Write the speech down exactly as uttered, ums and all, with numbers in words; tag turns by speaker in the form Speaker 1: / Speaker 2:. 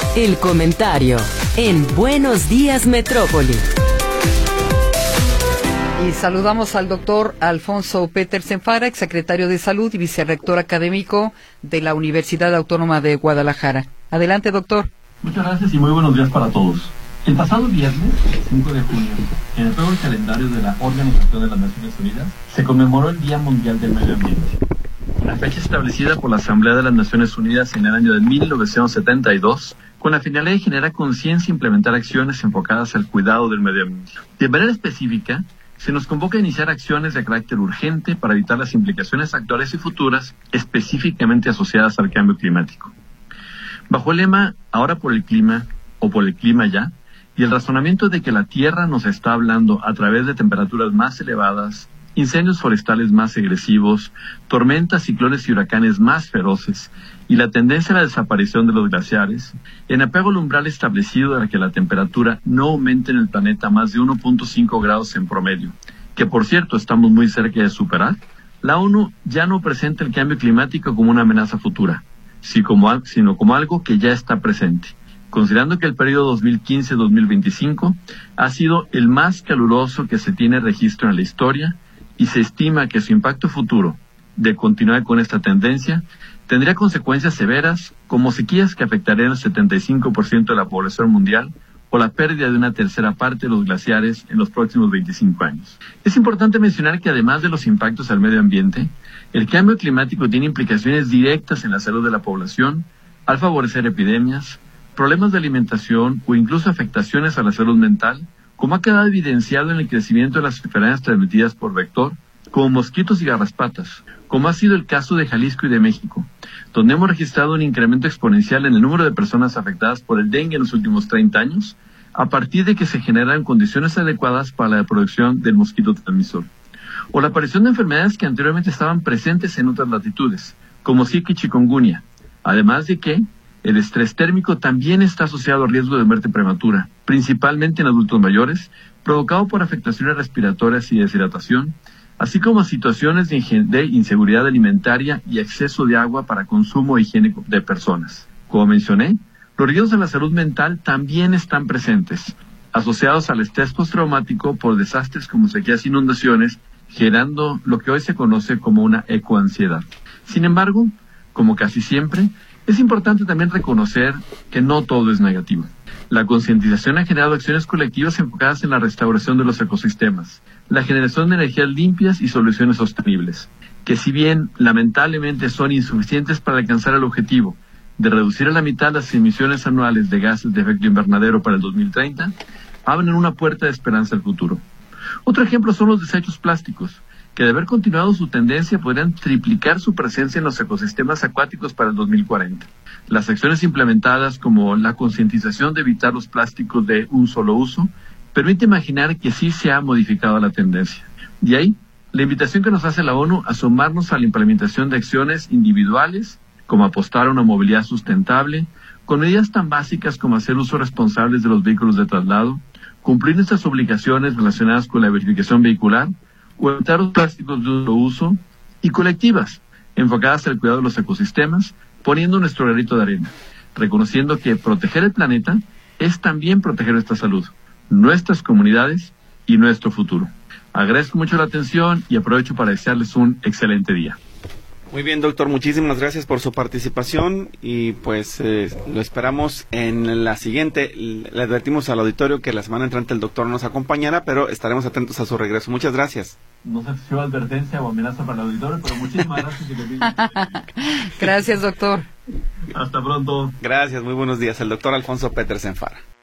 Speaker 1: El comentario en Buenos Días Metrópoli.
Speaker 2: Y saludamos al doctor Alfonso Petersen Fara, exsecretario de Salud y vicerrector académico de la Universidad Autónoma de Guadalajara. Adelante, doctor.
Speaker 3: Muchas gracias y muy buenos días para todos. El pasado viernes, cinco de junio, en el nuevo calendario de la Organización de las Naciones Unidas, se conmemoró el Día Mundial del Medio Ambiente. La fecha establecida por la Asamblea de las Naciones Unidas en el año de mil novecientos setenta y dos, con la finalidad de generar conciencia e implementar acciones enfocadas al cuidado del medio ambiente. De manera específica, se nos convoca a iniciar acciones de carácter urgente para evitar las implicaciones actuales y futuras específicamente asociadas al cambio climático. Bajo el lema "Ahora por el clima" o "Por el clima ya", y el razonamiento de que la Tierra nos está hablando a través de temperaturas más elevadas, incendios forestales más agresivos, tormentas, ciclones y huracanes más feroces, y la tendencia a la desaparición de los glaciares, en apego al umbral establecido de que la temperatura no aumente en el planeta más de uno punto cinco grados en promedio, que por cierto estamos muy cerca de superar, la ONU ya no presenta el cambio climático como una amenaza futura, sino como algo que ya está presente, considerando que el periodo dos mil quince a dos mil veinticinco ha sido el más caluroso que se tiene registro en la historia, y se estima que su impacto futuro, de continuar con esta tendencia, tendría consecuencias severas como sequías que afectarían al setenta y cinco por ciento de la población mundial o la pérdida de una tercera parte de los glaciares en los próximos veinticinco años. Es importante mencionar que además de los impactos al medio ambiente, el cambio climático tiene implicaciones directas en la salud de la población al favorecer epidemias, problemas de alimentación o incluso afectaciones a la salud mental, como ha quedado evidenciado en el crecimiento de las enfermedades transmitidas por vector, como mosquitos y garrapatas, como ha sido el caso de Jalisco y de México, donde hemos registrado un incremento exponencial en el número de personas afectadas por el dengue en los últimos treinta años, a partir de que se generan condiciones adecuadas para la reproducción del mosquito transmisor. O la aparición de enfermedades que anteriormente estaban presentes en otras latitudes, como Zika y chikungunya, además de que el estrés térmico también está asociado al riesgo de muerte prematura, principalmente en adultos mayores, provocado por afectaciones respiratorias y deshidratación, así como situaciones de, de inseguridad alimentaria y exceso de agua para consumo higiénico de personas. Como mencioné, los riesgos de la salud mental también están presentes, asociados al estrés postraumático por desastres como sequías e inundaciones, generando lo que hoy se conoce como una ecoansiedad. Sin embargo, como casi siempre, es importante también reconocer que no todo es negativo. La concientización ha generado acciones colectivas enfocadas en la restauración de los ecosistemas, la generación de energías limpias y soluciones sostenibles, que si bien lamentablemente son insuficientes para alcanzar el objetivo de reducir a la mitad las emisiones anuales de gases de efecto invernadero para el dos mil treinta, abren una puerta de esperanza al futuro. Otro ejemplo son los desechos plásticos, que de haber continuado su tendencia podrían triplicar su presencia en los ecosistemas acuáticos para el dos mil cuarenta. Las acciones implementadas como la concientización de evitar los plásticos de un solo uso permite imaginar que sí se ha modificado la tendencia. De ahí, la invitación que nos hace la ONU a sumarnos a la implementación de acciones individuales, como apostar a una movilidad sustentable, con medidas tan básicas como hacer uso responsable de los vehículos de traslado, cumplir nuestras obligaciones relacionadas con la verificación vehicular, o evitar los plásticos de un solo uso, y colectivas, enfocadas al cuidado de los ecosistemas, poniendo nuestro granito de arena, reconociendo que proteger el planeta es también proteger nuestra salud, nuestras comunidades y nuestro futuro. Agradezco mucho la atención y aprovecho para desearles un excelente día.
Speaker 4: Muy bien, doctor, muchísimas gracias por su participación y pues eh, lo esperamos en la siguiente. Le advertimos al auditorio que la semana entrante el doctor nos acompañará, pero estaremos atentos a su regreso. Muchas gracias.
Speaker 3: No sé si fue advertencia o amenaza para el auditorio, pero muchísimas gracias. Y que
Speaker 2: Gracias, doctor.
Speaker 3: Hasta pronto.
Speaker 4: Gracias, muy buenos días. El doctor Alfonso Petersen Fara.